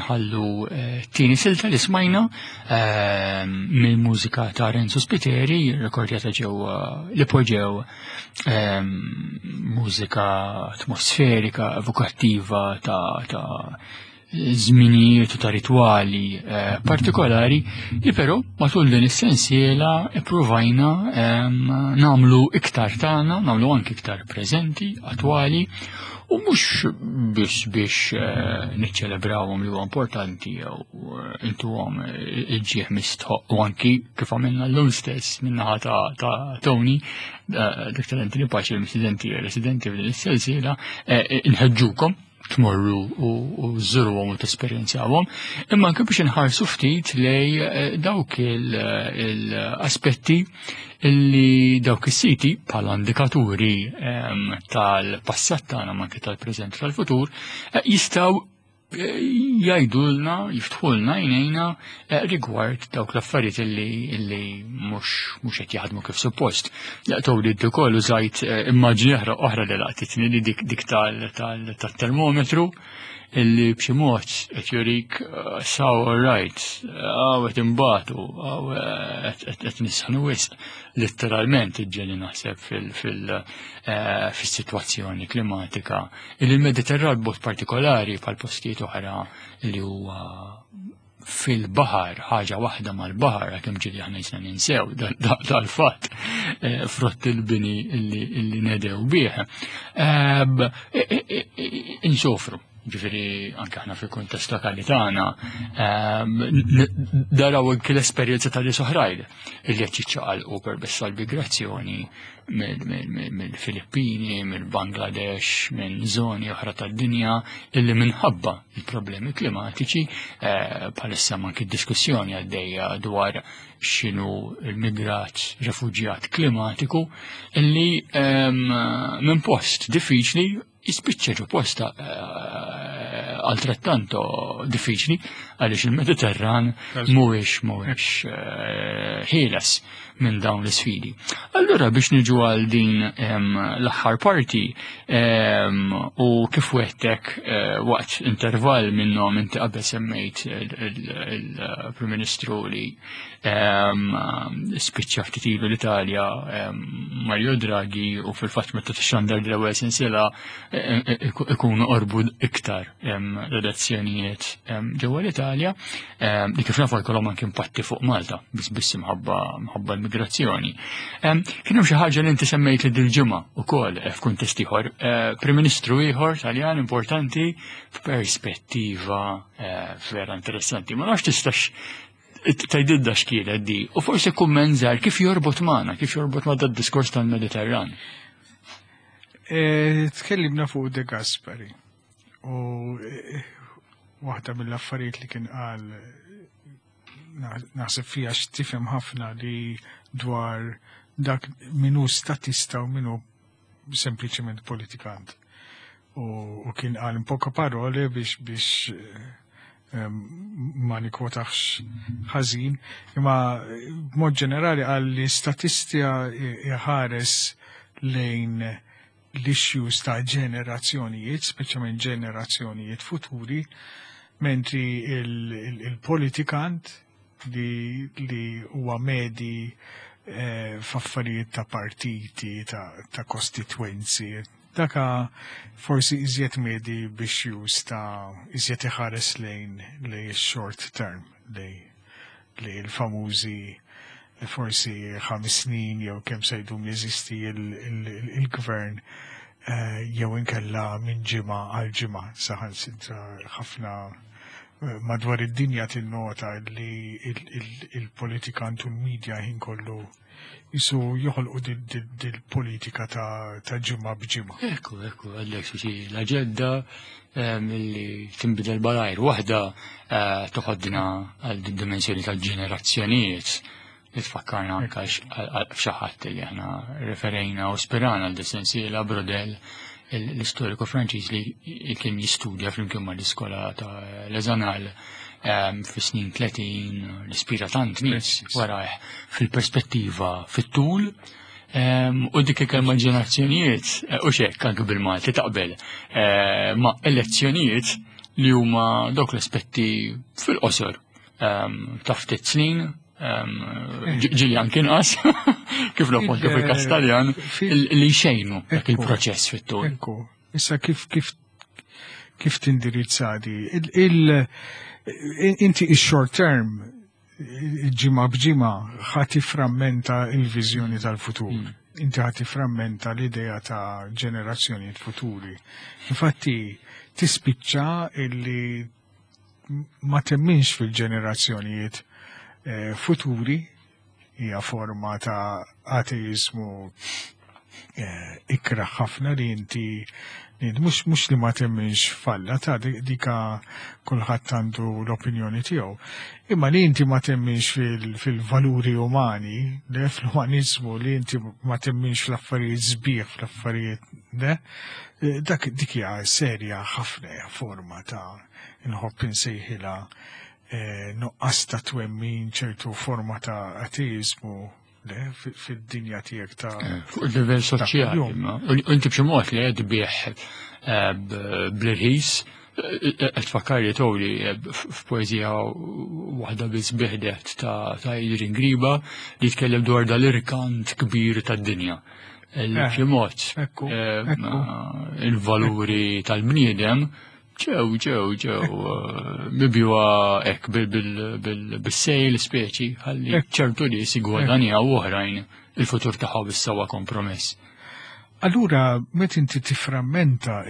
nħallu t-tieni silta li smajna mill-mużika ta' Renzo Spiteri, rekordjata ġewwa li poġġew mużika atmosferika, evokattiva ta' żminijiet u ta' ritwali partikolari li però matul din is-sensiela ippruvajna nagħmlu iktar tagħna, nagħmlu anke iktar preżenti, attwali u mhux biex biex niċċelebrawhom li huwa importanti jew intuhom il-ġieħ mistħoq u anki kif għamilna llum stess min-naħa ta' Tony dik talenti li paċi l-residenti residenti f'din is-sensiela inħeġġukom tmorru u żurhom u tesperjenzjawhom, imma anke biex inħarsu ftit lej dawk il-aspetti illi dawk is-siti bħala indikaturi tal-passat tagħna ma anke tal-preżent tal-futur jistgħu jgħidulna, jiftħulna jnejna rigward dawk l-affarijiet illi mhux qed jaħdmu kif suppost. Laqgħu li ukoll użajt immaġni oħra li laqtitni li dik tal-termometru illi b'xi mod qed jurik saw right, għaw qed imbagħtu, għaw qed nisħnu wisq letteralment iġġieli naħseb fis-sitwazzjoni klimatika illi l-Mediterran b'mod partikolari bħal postijiet oħra li huwa fil-baħar ħaġa waħda mal-baħar kemm ġieli aħna jisna ninsew dal-fatt frott il-bini illi nedew bih. Insofru. Ġifiri, anke aħna fil-kontest lokali tagħna daraw anke l-esperjenza tal-nies oħrajn illi qed jiċċaqalqu permezz tal-migrazzjoni mill-Filippini, mill-Bangladesh, minn żoni oħra tad-dinja illi minħabba il-problemi klimatiċi bħalissa anke diskussjoni għaddejja dwar x'inhu l-migrat refuġjat klimatiku illi minn post diffiċli jispiċċa ġu posta altrettanto diffiċli għaliex il-Mediterran mhuwiex mhuwiex ħieles minn dawn l-isfidi. Allura biex niġu għal din l-aħħar parti u kif wettek waqt intervall minnhom inti qabel semmejt il-Prim Ministru li spiċċa ftit ilu l-Italja Mario Draghi u fil-fatt meta tixxandar l-ewwel sensiela ikunu qorbu iktar l-elezzjonijiet ġewwa l-Italja li kif nafu jkollhom anke impatti fuq Malta biss biss imħabba l-migrazzjoni. Kien hemm xi ħaġa li inti semmejt li dil-ġimgħa wkoll f'kuntest ieħor, Prim Ministru ieħor Taljan importanti f'perspettiva vera interessanti. Ma nafx tistax tgħidilna x'kienet di u forsi kumment żgħar kif jorbot magħna, kif jorbot ma' dad-diskors tal-Mediterran. Tkellimna fuq De Gasperi u waħda mill-affarijiet li kien qal naħseb fija x'tifhem ħafna li dwar dak minu statista u minu sempliċement politikant. U kien qal poca parole biex biex ma nikwotax ħażin, imma b'mod ġenerali qal li statistija iħares lejn l-issues ta' ġenerazzjonijiet, speċjalment ġenerazzjonijiet futuri, mentri il-politikant li huwa medi f'affarijiet ta' partiti, ta' kostituenzi, daka forsi iżjed medi biex jus ta' iżjed iħares lejn lej short term, lej il-famużi forsi ħames snin jew kemm se jdum jeżisti il-gvern jew inkella minn ġimgħa għal ġimgħa saħansitra ħafna madwar id-dinja tinnota li il-politikant u l-medja ħin kollu jisu joħolqu dil-politika ta' ġimgħa b'ġimgħa. Ekku, ekku, għallek suċi l-aġenda milli tinbidel balajr waħda toħodna għal dimensjoni tal-ġenerazzjonijiet li tfakkarna anke f'xaħat li aħna referejna u sperana għal sensiela Brodel l-istoriku Franċiż li kien jistudja flimkien mal-iskola ta' Lezanal fis-snin tletin l-ispira tant nies warajh fil-perspettiva fit-tul u dik il-kelma ġenerazzjonijiet u xekk anke bil-Malti taqbel ma' elezzjonijiet li huma dawk l-aspetti fil-qosor ta' ftit snin ġiljan kien qas kif l-appuntu fil-Kastaljan li xejnu dak il-proċess fit-tul. Ekku, issa kif kif kif tindirizzadi. Inti il-short term ġimma bġimma ħati frammenta il-vizjoni tal-futur. Inti ħati frammenta l-idea ta' ġenerazzjoni futuri. Infatti tispiċċa illi ma temminx fil-ġenerazzjonijiet futuri hija forma ta' ateizmu ikra ħafna li inti mux mux li ma temminx falla ta' dika kulħadd għandu l-opinjoni tiegħu. Imma li inti ma temminx fil-valuri umani, le fl-umanizmu li inti ma temminx fl-affarijiet sbieħ, fl-affarijiet le, dak dik hija serja ħafna forma ta' inħobb insejħilha nuqqas ta' twemmin ċertu forma ta' ateizmu fid-dinja tiegħek ta' fuq il-livell soċjali. Inti b'xi mod li qed bih bl-irħis qed tfakkarli towli f'poeżija waħda biss biħdet ta' Adrian Griba li tkellem dwar dal-irkant kbir tad-dinja. B'xi mod il-valuri tal-bniedem ġew ġew ġew mibjuwa hekk bil-sejl speċi ħalli ċertu li sigwadanjaw oħrajn il-futur tagħhom is-sewwa kompromess. Allura meta inti tiframmenta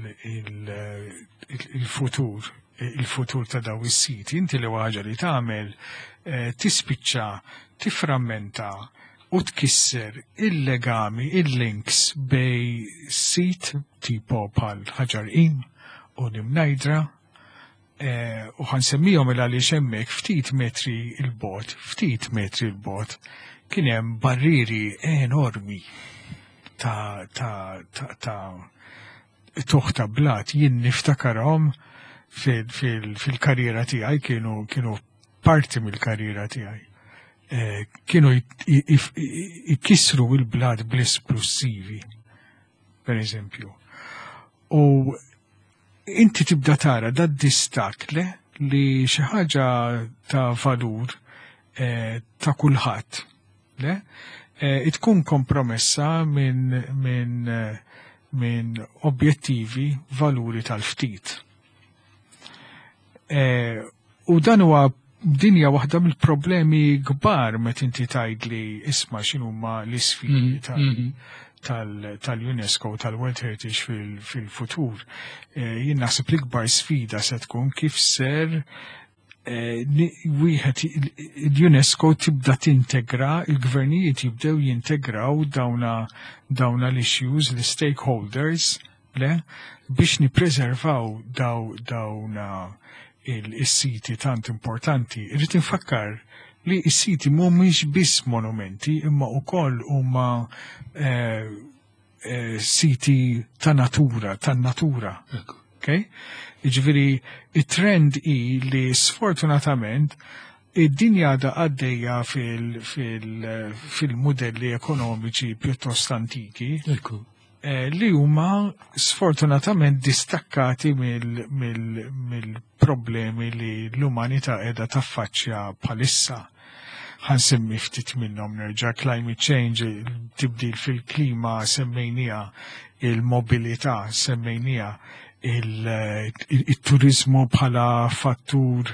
il-futur, il-futur ta' daw is-siti, inti li ħaġa li tagħmel tispiċċa tiframmenta u tkisser il-legami, il-links bej sit tipo bħal ħaġarqin u nimnajdra u ħansemmijom il-għaliex hemmhekk ftit metri il-bot, ftit metri il-bot, kien hemm barriri enormi ta' ta' ta' ta' toħta blat jien niftakarhom fil-karriera tiegħi kienu kienu parti mill-karriera tiegħi. Kienu jkissru il-blat bl-esplosivi, per eżempju. U inti tibda tara da distakle li xi ħaġa ta' valur ta' kulħadd, le? Tkun kompromessa minn min, min objettivi valuri tal-ftit. U dan huwa dinja waħda mill-problemi kbar meta inti tgħidli isma' x'inhuma l-isfidi tal-UNESCO u tal-World Heritage fil-futur. Jien naħseb l-ikbar sfida se tkun kif ser wieħed l-UNESCO tibda tintegra, il-gvernijiet jibdew jintegraw dawna dawna l-issues, l-stakeholders, le, biex nippreservaw daw dawna il-siti tant importanti. Irrid infakkar li s-siti mhumiex biss monumenti imma wkoll huma siti ta' natura, ta' natura. Okay? Jiġifieri it-trend hi li sfortunatament id-dinja da għaddejja fil-modelli ekonomiċi pjuttost antiki li huma sfortunatament distakkati mill-problemi li l-umanità qiegħda taffaċċja bħalissa. Ħansemmi ftit minnhom nerġa' climate change, tibdil fil-klima semmejnija, il-mobilità semmejnija, il-turizmu bħala fattur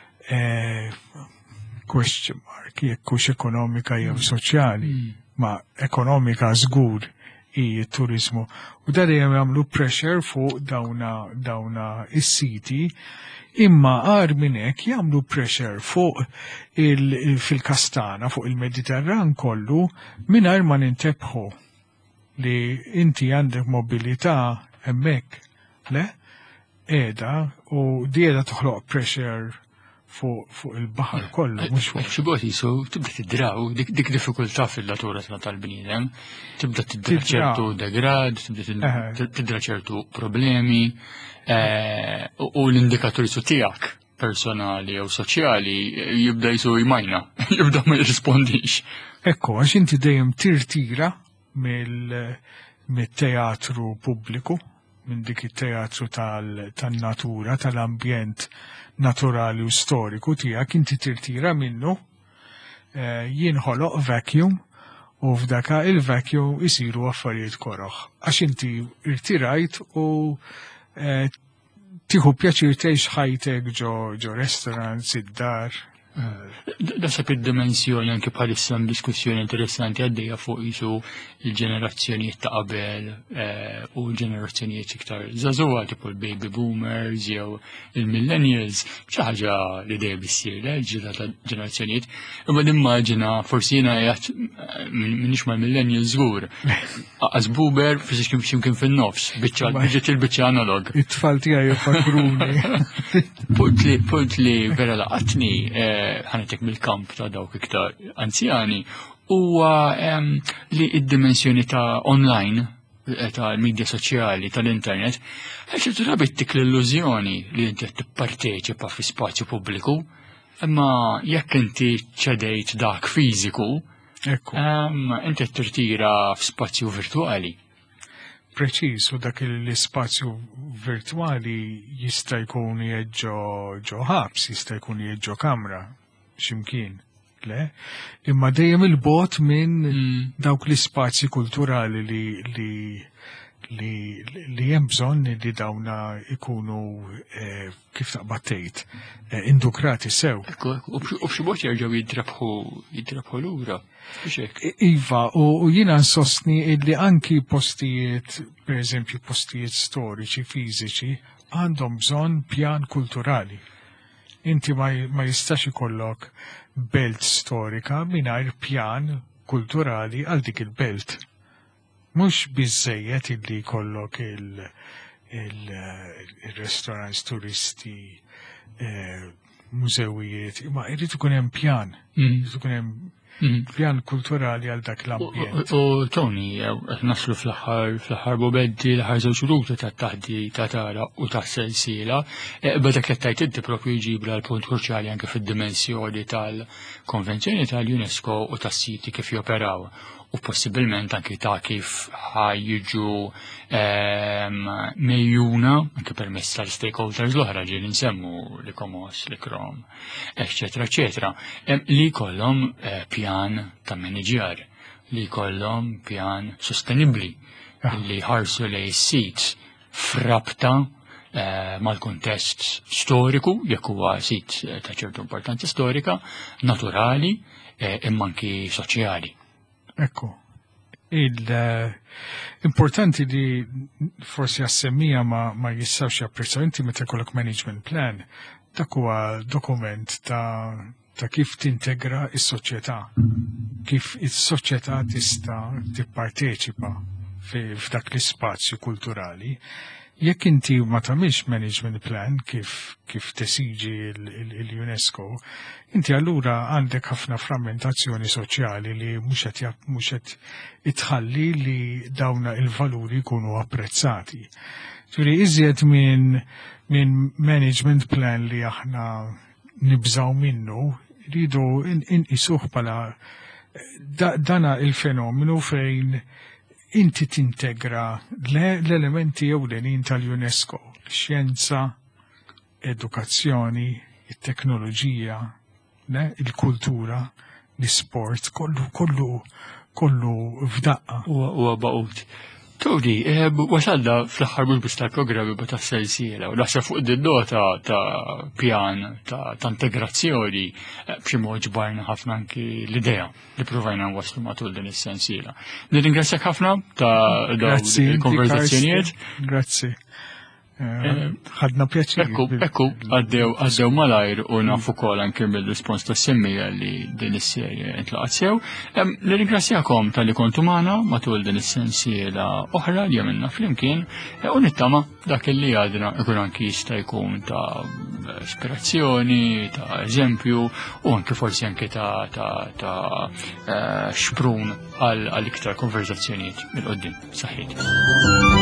question mark, jekk hux ekonomika jew soċjali, ma ekonomika żgur i turizmu. U da dejjem jagħmlu pressure fuq dawna dawna is-siti, imma għar minn hekk jagħmlu pressure fuq fil-Kastana, fuq il-Mediterran kollu mingħajr ma nintebħu li inti għandek mobilità hemmhekk, le? Qiegħda u di qiegħda toħloq pressure fuq il-baħar kollu, mhux fuq. Xi bod jisu tibda tidraw dik diffikultà fil-natura tal-bniedem, tibda tidra ċertu degrad, tibda tidra ċertu problemi, u l-indikatori su tiegħek personali jew soċjali jibda jisu jmajna, jibda ma jirrispondix. Ekku, għax inti dejjem tirtira mill-teatru pubbliku, minn dik it-teatru tan-natura, tal-ambjent naturali u storiku tiegħek inti tirtira minnu, jinħoloq vacuum u f'daka il-vacuum isiru affarijiet koroħ. Għax inti irtirajt u tieħu pjaċir tgħix ħajtek ġo restaurants, id-dar. Dasab id-dimensjoni anke bħalissa diskussjoni interessanti għaddejja fuq isu il-ġenerazzjonijiet ta' qabel u ġenerazzjonijiet iktar żagħżugħa tipo l-baby boomers jew il-millennials, xi ħaġa li dejjem issir ġila ta' ġenerazzjonijiet. Imma nimmaġina forsi jiena qiegħed m'iniex mal-millennials żgur. Aqas boomer forsi x'imkien fin-nofs, biċċa biġġet il-biċċa analog. It-tfal tiegħi jfakruni. Punt li vera laqatni ħanetek mill-kamp ta' dawk iktar anzjani huwa li id-dimensjoni ta' online ta' media soċjali tal-internet ħaġa drabi tik l-illużjoni li inti qed tipparteċipa fi spazju pubbliku, imma jekk inti ċedejt dak fiżiku, inti qed tirtira f'spazju virtwali. Preċiż, u dak l-ispazju virtwali jista' jkun ġo ħabs, jista' jkun ġo kamra, x'imkien, le? Imma dejjem il-bot minn dawk l-ispazji kulturali li li li li hemm bżonn li dawna ikunu kif taqbad tgħid indukrati sew. U b'xi mod jerġgħu jidrabħu jidrabħu lura. Iva, u jiena nsostni li anki postijiet, per eżempju postijiet storiċi, fiżiċi, għandhom bżonn pjan kulturali. Inti ma jistax ikollok belt storika mingħajr pjan kulturali għal dik il-belt. Mhux biżżejjed illi jkollok il-restaurants turisti, mużewijiet, imma jrid ikun hemm pjan, jrid ikun hemm pjan kulturali għal dak l-ambjent. U Tony, qed naslu fl-aħħar fl-aħħar bobeddi l-aħħar żewġ ruti tat-taħdi ta' tara u tas-sensiela, beda qed tgħid inti proprju jġibra l-punt kruċjali anke fid-dimensjoni tal-konvenzjoni tal-UNESCO u tas-siti kif joperaw. U possibilment anke ta' kif ħajġu mejjuna anke permezz tal-stakeholders l-oħra ġieli nsemmu l-Icomos, l-Ikrom, eċetera, eċetera, li jkollhom pjan ta' maniġjar, li jkollhom pjan sostenibbli, li ħarsu lej sit frabta mal-kontest storiku, jekk huwa sit ta' ċertu importanza storika, naturali, imma anki soċjali. Ekku, il-importanti li forsi għassemmija ma, ma jissawx japprezzaw inti meta jkollok management plan, dak huwa dokument ta', ta kif tintegra is-soċjetà, kif is-soċjetà tista' tipparteċipa f'dak l-ispazju kulturali. Jekk inti ma tagħmilx management plan kif kif tesiġi l-UNESCO, inti allura għandek ħafna frammentazzjoni soċjali li mhux qed mhux qed itħalli li dawna il-valuri jkunu apprezzati. Ġifieri iżjed minn min management plan li aħna nibżaw minnu, rridu inqisuh bħala dana il-fenomenu fejn inti tintegra l-elementi ewlenin tal-UNESCO, xjenza, edukazzjoni, it-teknoloġija, il-kultura, l-sport, kollu kollu kollu f'daqqa. U baqut. Todi, wasalda fl-aħħar bulbus tal-programmi ba' tas-sensiela u naħseb fuq din-nota ta' pjan ta' integrazzjoni b'xi mod ġbarna ħafna anki l-idea li provajna nwaslu matul din is-sensiela. Nirringrazzjak ħafna ta' dawn il-konverzazzjonijiet. Grazzi. ħadna pjaċir. Ekku, ekku, għaddew għaddew malajr u nafu kol anke mill-rispons ta' semmija li din is-serje intlaqat sew. Nirringrazzjakom tal-li kontu magħna matul din is-sensiela oħra li għamilna flimkien u nittama dak li għadna ikun anki jista' jkun ta' ispirazzjoni, ta' eżempju u anke forsi anke ta' ta' xprun għal iktar konverzazzjonijiet mill-qoddim. Saħħit.